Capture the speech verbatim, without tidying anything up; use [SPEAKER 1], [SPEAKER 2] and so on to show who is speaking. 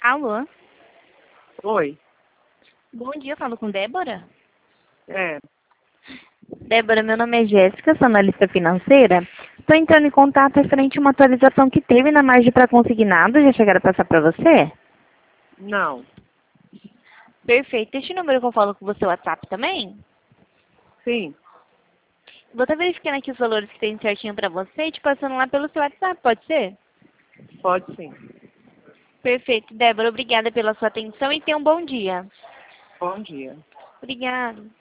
[SPEAKER 1] Alô?
[SPEAKER 2] Oi.
[SPEAKER 1] Bom dia, eu falo com Débora?
[SPEAKER 2] É.
[SPEAKER 1] Débora, meu nome é Jéssica, sou analista financeira. Estou entrando em contato referente a uma atualização que teve na margem para consignado. Já chegaram a passar para você?
[SPEAKER 2] Não.
[SPEAKER 1] Perfeito. Este número que eu falo com você é o WhatsApp também?
[SPEAKER 2] Sim.
[SPEAKER 1] Vou estar verificando aqui os valores que tem certinho para você e te passando lá pelo seu WhatsApp, pode ser?
[SPEAKER 2] Pode sim.
[SPEAKER 1] Perfeito, Débora. Obrigada pela sua atenção e tenha um bom dia.
[SPEAKER 2] Bom dia.
[SPEAKER 1] Obrigada.